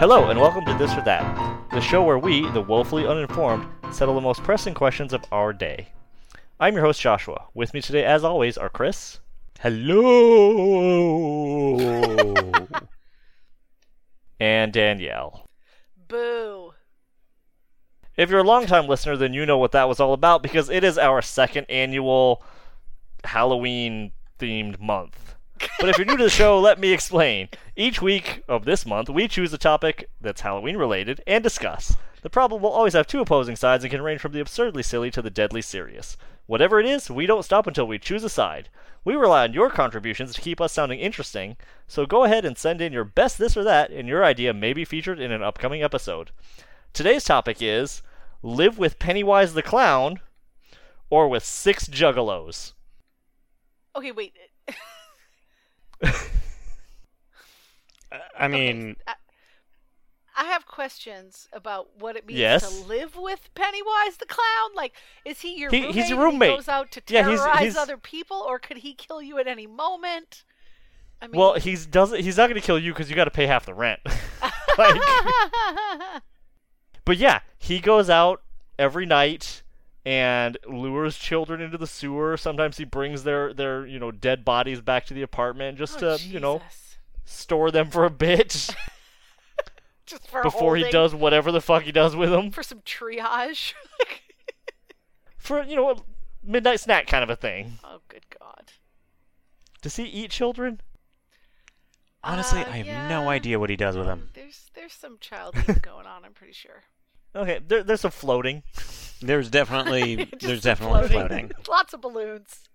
Hello, and welcome to This or That, the show where we, the woefully uninformed, settle the most pressing questions of our day. I'm your host, Joshua. With me today, as always, are Chris. Hello! And Danielle. Boo. If you're a longtime listener, then you know what that was all about, because it is our second annual Halloween-themed month. But if you're new to the show, let me explain. Each week of this month, we choose a topic that's Halloween-related and discuss. The problem will always have two opposing sides and can range from the absurdly silly to the deadly serious. Whatever it is, we don't stop until we choose a side. We rely on your contributions to keep us sounding interesting, so go ahead and send in your best this or that, and your idea may be featured in an upcoming episode. Today's topic is, live with Pennywise the Clown, or with 6 juggalos. Okay, wait. I mean... Okay, I have questions about what it means Yes? to live with Pennywise the Clown. Like, is he your roommate? He's your and roommate. He goes out to Yeah, terrorize he's- other people, or could he kill you at any moment? I mean, Well, he's not going to kill you because you got to pay half the rent. Like, but yeah, he goes out every night and lures children into the sewer. Sometimes he brings their dead bodies back to the apartment just to Jesus. store them for a bit Just for before he holding, does whatever the fuck he does with them for some triage. for a midnight snack kind of a thing. Oh, good God. Does he eat children? Honestly, I have no idea what he does with them. There's some child eating going on. I'm pretty sure. Okay, there's some floating. There's definitely Just floating. Lots of balloons.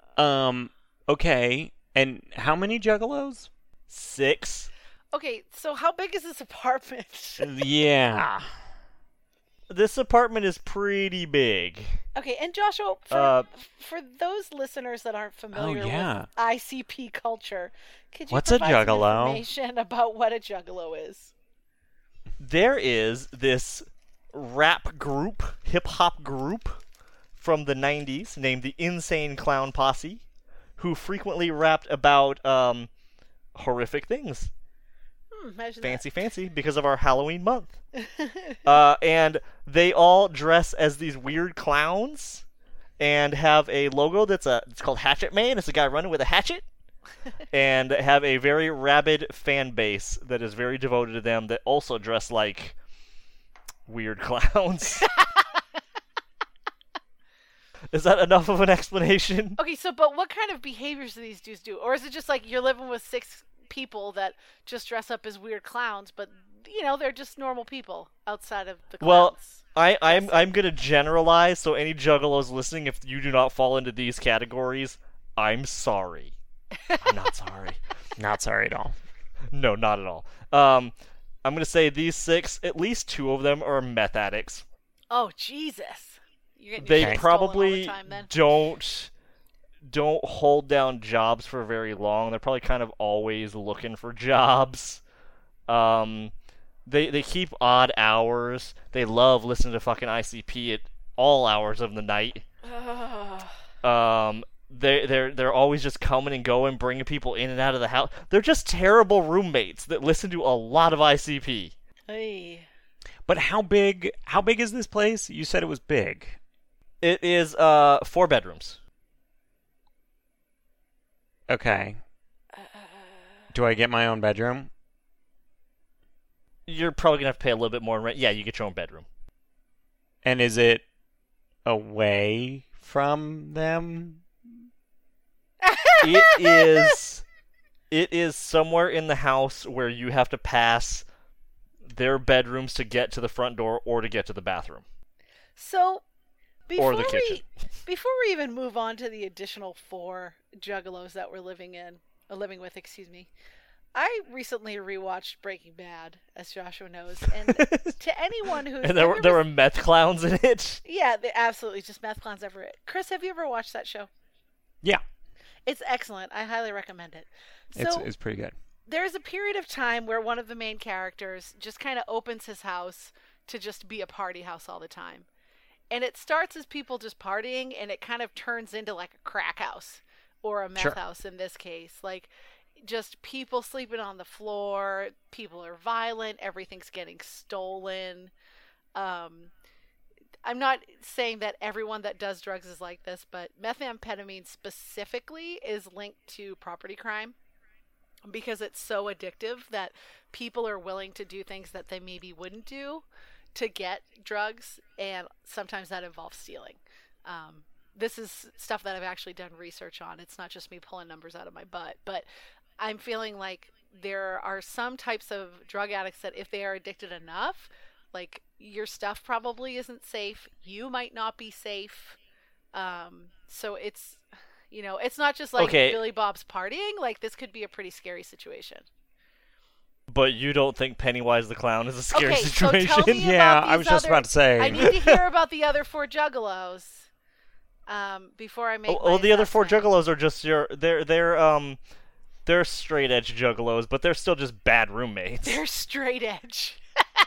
Okay. And how many juggalos? 6. Okay, so how big is this apartment? Yeah. This apartment is pretty big. Okay, and Joshua, for those listeners that aren't familiar yeah. with ICP culture, could you What's a provide some juggalo? information about what a juggalo is? There is this rap group, hip-hop group from the 90s named the Insane Clown Posse, who frequently rapped about horrific things. Imagine Fancy, because of our Halloween month. And they all dress as these weird clowns and have a logo it's called Hatchet Man. It's a guy running with a hatchet. And have a very rabid fan base that is very devoted to them that also dress like weird clowns. Is that enough of an explanation? Okay, but what kind of behaviors do these dudes do? Or is it just like you're living with 6 people that just dress up as weird clowns, but they're just normal people outside of the clowns? Well, I'm gonna generalize, so any juggalos listening, if you do not fall into these categories, I'm sorry. I'm not sorry. Not sorry at all. No, not at all. I'm gonna say these 6, at least 2 of them are meth addicts. Oh, Jesus. You're getting your They shit stolen all the probably time, then. don't hold down jobs for very long. They're probably kind of always looking for jobs. They keep odd hours. They love listening to fucking ICP at all hours of the night. They're always just coming and going, bringing people in and out of the house. They're just terrible roommates that listen to a lot of ICP. Hey. But how big is this place? You said it was big. It is 4 bedrooms. Okay. Do I get my own bedroom? You're probably gonna have to pay a little bit more in rent. Yeah, you get your own bedroom. And is it away from them? It is somewhere in the house where you have to pass their bedrooms to get to the front door or to get to the bathroom. So, Or the kitchen. before we even move on to the additional 4 juggalos that we're living with, I recently rewatched Breaking Bad, as Joshua knows, and to anyone who's... And there were meth clowns in it? Yeah, they absolutely just meth clowns everywhere. Chris, have you ever watched that show? Yeah. It's excellent. I highly recommend it. So, It's pretty good. there's a period of time where one of the main characters just kind of opens his house to just be a party house all the time. And it starts as people just partying, and it kind of turns into like a crack house or a meth Sure. house in this case. Like, just people sleeping on the floor, people are violent, everything's getting stolen. I'm not saying that everyone that does drugs is like this, but methamphetamine specifically is linked to property crime because it's so addictive that people are willing to do things that they maybe wouldn't do to get drugs, and sometimes that involves stealing. This is stuff that I've actually done research on. It's not just me pulling numbers out of my butt, but I'm feeling like there are some types of drug addicts that if they are addicted enough, like your stuff probably isn't safe. You might not be safe. So it's, it's not just like Billy Bob's partying. Like this could be a pretty scary situation. But you don't think Pennywise the Clown is a scary situation? So tell me yeah, I was just about to say. I need to hear about the other 4 juggalos before I make. The other 4 juggalos are just they're straight edge juggalos, but they're still just bad roommates. They're straight edge.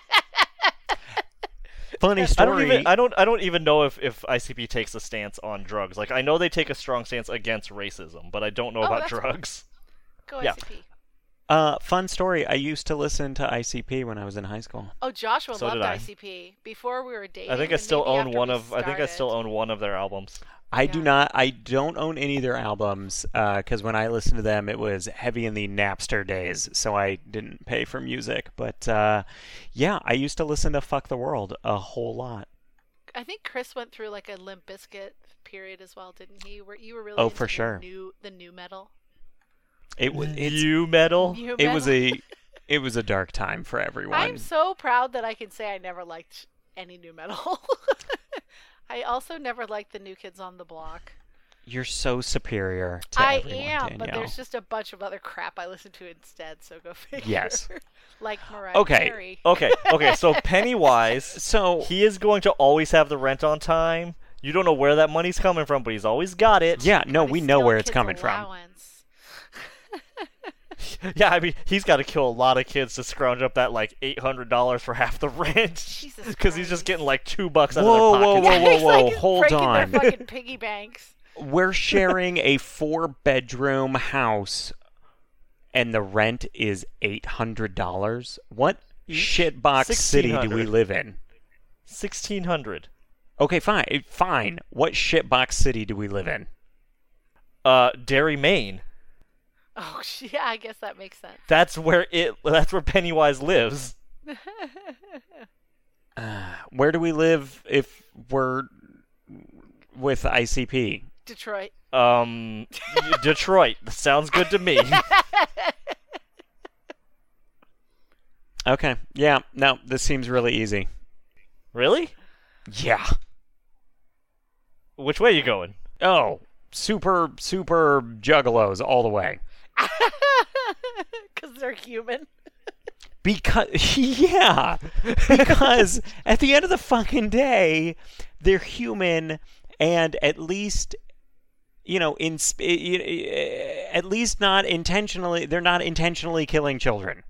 Funny story. I don't even know if ICP takes a stance on drugs. Like I know they take a strong stance against racism, but I don't know about drugs. Cool. Go ICP. Fun story. I used to listen to ICP when I was in high school. Oh, Joshua loved ICP before we were dating. I think I still own one of. I think I still own one of their albums. I do not. I don't own any of their albums because when I listened to them, it was heavy in the Napster days, so I didn't pay for music. But yeah, I used to listen to Fuck the World a whole lot. I think Chris went through like a Limp Bizkit period as well, didn't he? Where you were really for sure the new metal. It was new metal. It was a dark time for everyone. I'm so proud that I can say I never liked any new metal. I also never liked the New Kids on the Block. You're so superior to everyone, am, Danielle. But there's just a bunch of other crap I listen to instead, so go figure. Yes. Like Mariah Carey. Okay, so Pennywise, he is going to always have the rent on time. You don't know where that money's coming from, but he's always got it. Yeah, no, we know where it's coming from. Yeah, I mean, he's got to kill a lot of kids to scrounge up that like $800 for half the rent. Because he's just getting like $2 out of their pockets. Whoa! Hold on. Their fucking piggy banks. We're sharing a 4-bedroom house, and the rent is $800. What shitbox city do we live in? 1,600. Okay, fine. What shitbox city do we live in? Derry, Maine. Oh, yeah, I guess that makes sense. That's where Pennywise lives. Where do we live if we're with ICP? Detroit. Detroit. Sounds good to me. Okay. Yeah. No, this seems really easy. Really? Yeah. Which way are you going? Oh, super juggalos all the way. Because they're human. Because at the end of the fucking day, they're human, and at least, at least not intentionally. They're not intentionally killing children.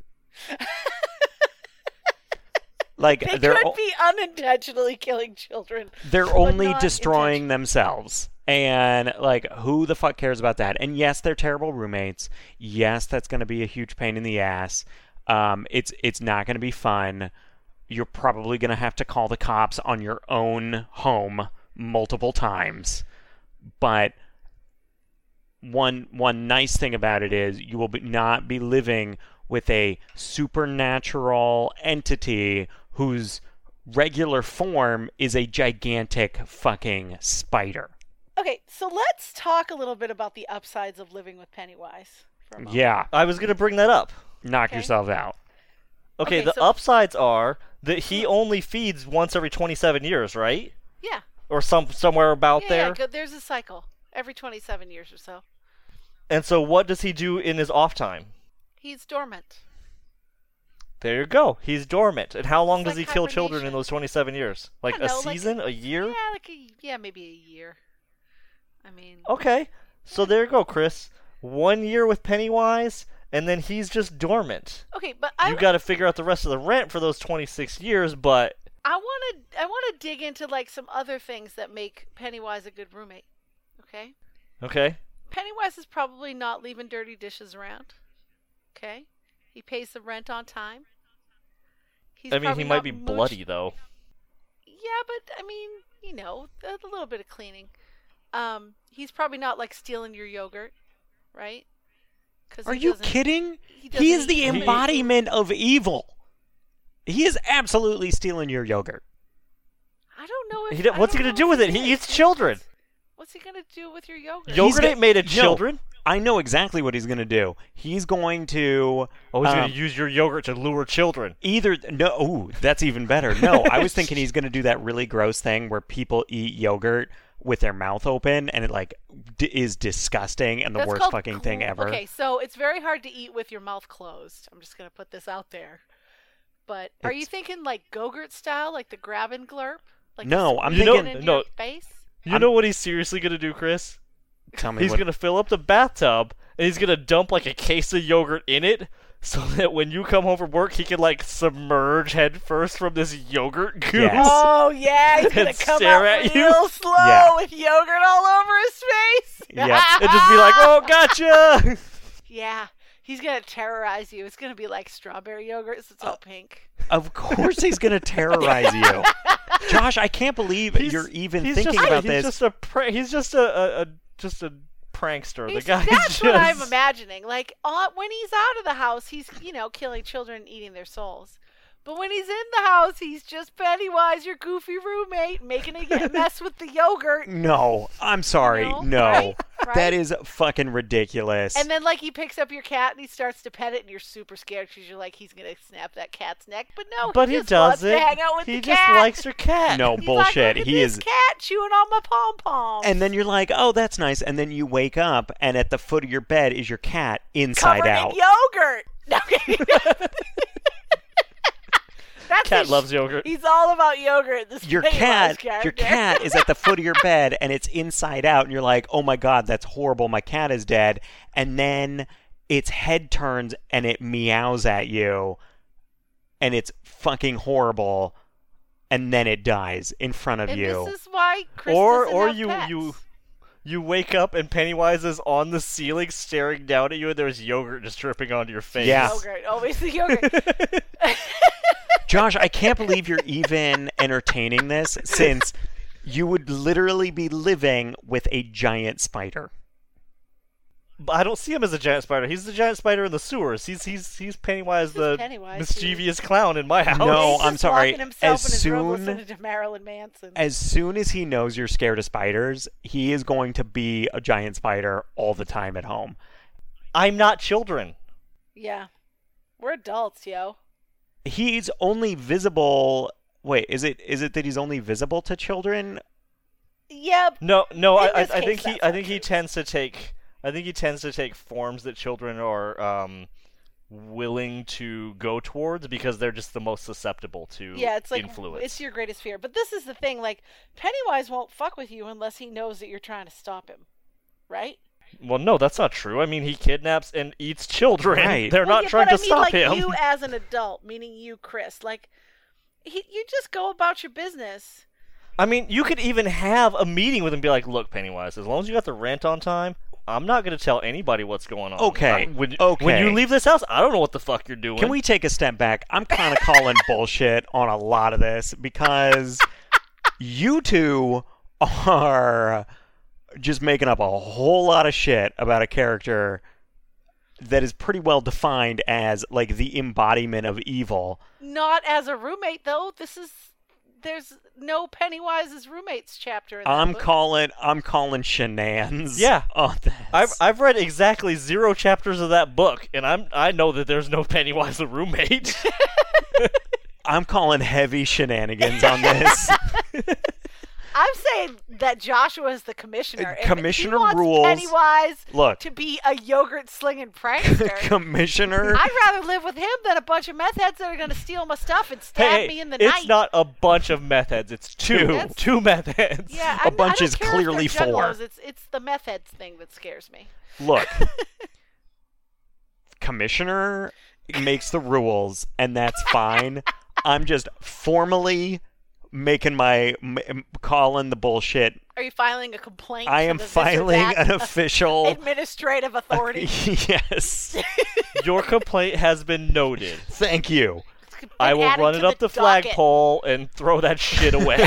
Like they could be unintentionally killing children. They're only destroying themselves. And, like, who the fuck cares about that? And yes, they're terrible roommates. Yes, that's going to be a huge pain in the ass. It's not going to be fun. You're probably going to have to call the cops on your own home multiple times. But one nice thing about it is you will not be living with a supernatural entity whose regular form is a gigantic fucking spider. Okay, so let's talk a little bit about the upsides of living with Pennywise for a moment. Yeah. I was going to bring that up. Knock yourself out. Okay, the upsides are that he only feeds once every 27 years, right? Yeah. Or somewhere about there. Yeah, there's a cycle every 27 years or so. And so what does he do in his off time? He's dormant. There you go. He's dormant. And how long does he kill children in those 27 years? Like a season? A year? Yeah, maybe a year. I mean... Okay. So there you go, Chris. 1 year with Pennywise, and then he's just dormant. Okay, but you got to figure out the rest of the rent for those 26 years, but... I want to dig into like some other things that make Pennywise a good roommate. Okay? Okay. Pennywise is probably not leaving dirty dishes around. Okay. He pays the rent on time. He's I mean, he probably might not be mooch- bloody though. Yeah, but I mean, a little bit of cleaning. He's probably not like stealing your yogurt, right? Are you kidding? He He is doesn't the eat human embodiment of evil. He is absolutely stealing your yogurt. I don't know if. What's he gonna do with it? He eats children. What's he gonna do with your yogurt? Yogurt ain't made of No. children. I know exactly what he's going to do. He's going to Oh, he's gonna use your yogurt to lure children. that's even better. No, I was thinking he's going to do that really gross thing where people eat yogurt with their mouth open, and it like is disgusting and the That's worst called fucking thing ever. Okay, so it's very hard to eat with your mouth closed. I'm just gonna put this out there. But are you thinking like Go-Gurt style, like the grab and glurp? Like No, just I'm squeeze it thinking- into no. your face. You know what he's seriously gonna do, Chris? Tell me He's what. gonna fill up the bathtub and he's gonna dump like a case of yogurt in it, so that when you come home from work, he can like submerge head first from this yogurt goose. Yes. Oh yeah, he's gonna And come stare out at real you? slow Yeah. with yogurt all over his face. Yep. And just be like, "Oh, gotcha." Yeah, he's gonna terrorize you. It's gonna be like strawberry yogurt, so it's all pink. Of course he's going to terrorize you. Josh, I can't believe you're even thinking about he's this. He's just a prankster. The guy. That's what I'm imagining. Like when he's out of the house, he's killing children and eating their souls. But when he's in the house, he's just Pennywise, your goofy roommate, making a mess with the yogurt. No, I'm sorry. No. Right? That is fucking ridiculous. And then, like, he picks up your cat and he starts to pet it, and you're super scared because you're like, he's gonna snap that cat's neck. But no, But he just wants doesn't. to hang out with He the just cat. likes your cat. No He's bullshit. Like, Look at He this is. cat chewing on my pom pom. And then you're like, oh, that's nice. And then you wake up, and at the foot of your bed is your cat inside covered out. in yogurt. No, That's Cat his- loves yogurt. He's all about yogurt. This Your Pennywise cat character. is at the foot of your bed, and it's inside out, and you're like, oh my god, that's horrible. My cat is dead. And then its head turns and it meows at you, and it's fucking horrible. And then it dies in front of And you. this is why Chris Or doesn't have you pets. you wake up and Pennywise is on the ceiling staring down at you, and there's yogurt just dripping onto your face. Yeah. Yogurt, always the yogurt. Josh, I can't believe you're even entertaining this, since you would literally be living with a giant spider. But I don't see him as a giant spider. He's the giant spider in the sewers. He's Pennywise, the Pennywise, mischievous clown in my house. No, He's I'm just sorry. walking himself As in his room soon- listening to Marilyn Manson. As soon as he knows you're scared of spiders, he is going to be a giant spider all the time at home. I'm not children. Yeah, we're adults, yo. He's only visible. Wait, is it that he's only visible to children? Yep. No, In I this think case, he that's tends to take forms that children are willing to go towards because they're just the most susceptible to Yeah, it's like influence. it's your greatest fear. But this is the thing: like Pennywise won't fuck with you unless he knows that you're trying to stop him, right? Well, no, that's not true. I mean, he kidnaps and eats children. Right. They're Well, not yeah, trying but to I mean, stop like, him. You as an adult, meaning you, Chris, like you just go about your business. I mean, you could even have a meeting with him and be like, "Look, Pennywise, as long as you got the rent on time, I'm not going to tell anybody what's going on. Okay, When okay. you leave this house, I don't know what the fuck you're doing." Can we take a step back? I'm kind of calling bullshit on a lot of this because you two are just making up a whole lot of shit about a character that is pretty well defined as like the embodiment of evil. Not as a roommate, though. There's no Pennywise's roommates chapter in that I'm book. calling shenanigans. Yeah. on this. I've read exactly 0 chapters of that book, and I know that there's no Pennywise the roommate. I'm calling heavy shenanigans on this. I'm saying that Joshua is the commissioner. and Commissioner he wants rules. Pennywise Look. to be a yogurt slinging prankster. Commissioner. I'd rather live with him than a bunch of meth heads that are going to steal my stuff and stab Hey, me in the it's night. not a bunch of meth heads. It's two. That's- Two meth heads. Yeah, A bunch I don't is care if clearly they're juggalos, 4. It's the meth heads thing that scares me. Look. Commissioner makes the rules, and that's fine. I'm just formally making calling the bullshit. Are you filing a complaint? I am filing an official administrative authority. Yes. Your complaint has been noted. Thank you. I will run it up the flagpole and throw that shit away.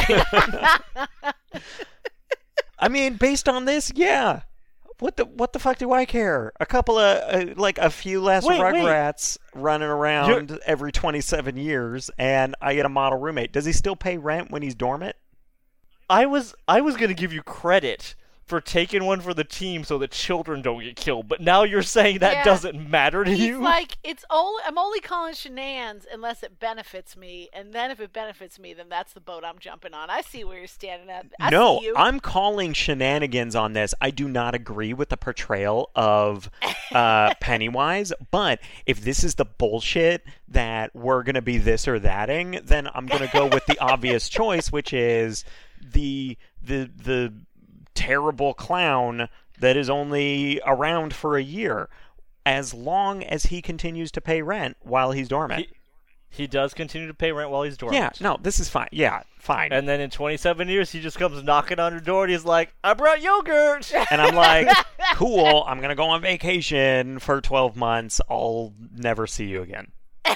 I mean, based on this, yeah. What the fuck do I care? A couple of a few less Rugrats running around every 27 years, and I get a model roommate. Does he still pay rent when he's dormant? I was going to give you credit for taking one for the team so that children don't get killed, but now you're saying that doesn't matter to you? He's like, I'm only calling shenanigans unless it benefits me, and then if it benefits me, then that's the boat I'm jumping on. I see where you're standing at. No, see you. I'm calling shenanigans on this. I do not agree with the portrayal of Pennywise, but if this is the bullshit that we're going to be this or thatting, then I'm going to go with the obvious choice, which is the terrible clown that is only around for a year, as long as he continues to pay rent while he's dormant. He does continue to pay rent while he's dormant. Yeah, no, this is fine. Yeah, fine. And then in 27 years, he just comes knocking on your door and he's like, I brought yogurt! And I'm like, cool, I'm going to go on vacation for 12 months. I'll never see you again.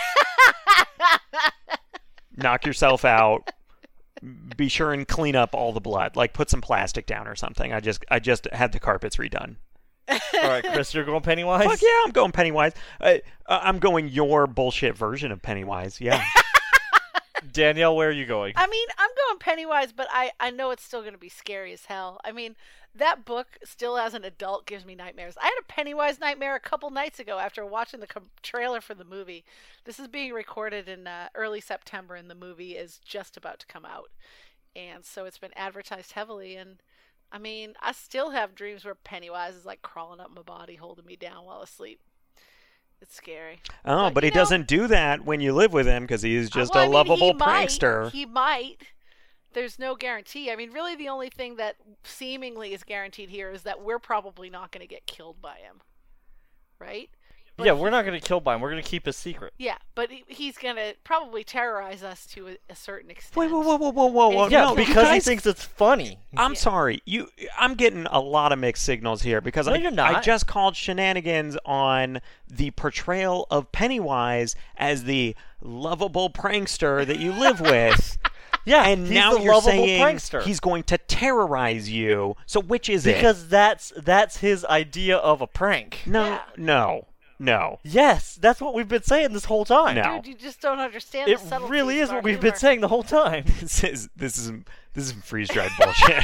Knock yourself out. Be sure and clean up all the blood. Like, put some plastic down or something. I just had the carpets redone. All right, Chris, you're going Pennywise? Fuck yeah, I'm going Pennywise. I'm going your bullshit version of Pennywise, yeah. Danielle, where are you going? I mean, I'm going Pennywise, but I know it's still going to be scary as hell. I mean, that book still as an adult gives me nightmares. I had a Pennywise nightmare a couple nights ago after watching the trailer for the movie. This is being recorded in early September, and the movie is just about to come out. And so it's been advertised heavily, and I mean, I still have dreams where Pennywise is like crawling up my body, holding me down while asleep. It's scary. Oh, but he doesn't do that when you live with him because he's just a lovable prankster. He might. There's no guarantee. I mean, really the only thing that seemingly is guaranteed here is that we're probably not going to get killed by him. Right? But yeah, we're not going to kill by him. We're going to keep a secret. Yeah, but he's going to probably terrorize us to a certain extent. Wait, whoa. Yeah, no, because he thinks it's funny. I'm sorry. I'm getting a lot of mixed signals here because you're not. I just called shenanigans on the portrayal of Pennywise as the lovable prankster that you live with. Yeah, and he's now the you're lovable saying prankster. He's going to terrorize you. So which is it? Because that's his idea of a prank. No. Yes, that's what we've been saying this whole time. No. Dude, you just don't understand it the subtleties really is of our what we've humor. been saying the whole time. This is freeze dried bullshit.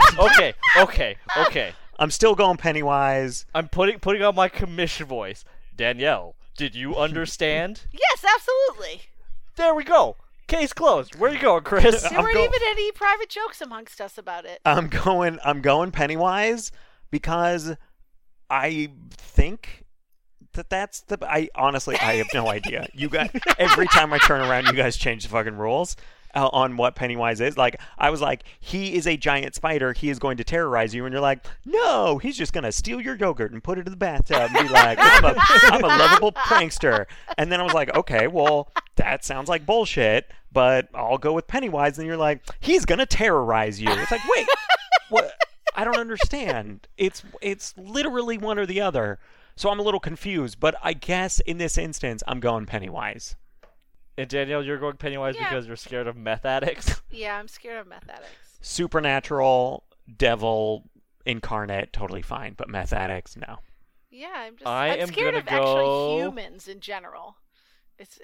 Okay. I'm still going Pennywise. I'm putting on my commission voice. Danielle, did you understand? Yes, absolutely. There we go. Case closed. Where are you going, Chris? There weren't even any private jokes amongst us about it. I'm going Pennywise because I think that's the. I have no idea. You guys, every time I turn around, you guys change the fucking rules on what Pennywise is. Like, I was like, he is a giant spider. He is going to terrorize you, and you're like, no, he's just gonna steal your yogurt and put it in the bathtub and be like, I'm a lovable prankster. And then I was like, okay, well, that sounds like bullshit, but I'll go with Pennywise. And you're like, he's gonna terrorize you. It's like, wait, what? I don't understand. It's literally one or the other. So I'm a little confused, but I guess in this instance, I'm going Pennywise. And Danielle, you're going Pennywise because you're scared of meth addicts? Yeah, I'm scared of meth addicts. Supernatural, devil, incarnate, totally fine, but meth addicts, no. Yeah, I'm scared of actually humans in general. It's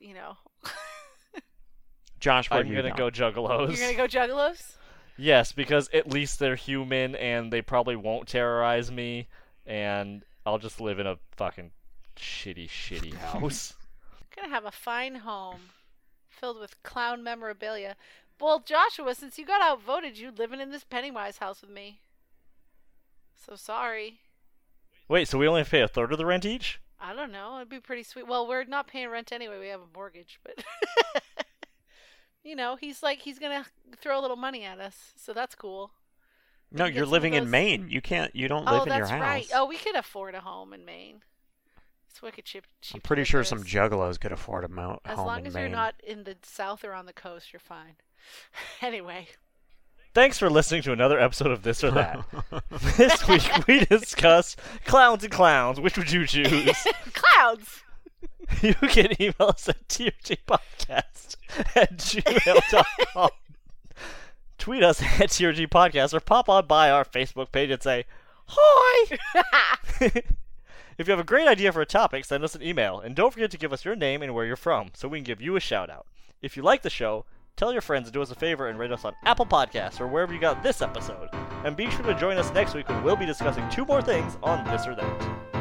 Josh, where I'm going to go Juggalos. You're going to go Juggalos? Yes, because at least they're human and they probably won't terrorize me, and I'll just live in a fucking shitty house. Gonna have a fine home filled with clown memorabilia. Well, Joshua, since you got outvoted, you living in this Pennywise house with me. So sorry. Wait, so we only have to pay a third of the rent each? I don't know. It'd be pretty sweet. Well, we're not paying rent anyway. We have a mortgage, but he's gonna throw a little money at us, so that's cool. No, you're living in Maine. You don't live in your house. Oh, that's right. Oh, we could afford a home in Maine. It's wicked cheap. I'm pretty sure some juggalos could afford a home in Maine. As long as you're not in the south or on the coast, you're fine. Anyway. Thanks for listening to another episode of This or That. This week we discuss clowns and clowns. Which would you choose? Clowns! You can email us at trgpodcast@gmail.com. Tweet us at trgpodcast or pop on by our Facebook page and say, hi! If you have a great idea for a topic, send us an email. And don't forget to give us your name and where you're from so we can give you a shout out. If you like the show, tell your friends to do us a favor and rate us on Apple Podcasts or wherever you got this episode. And be sure to join us next week when we'll be discussing 2 more things on This or That.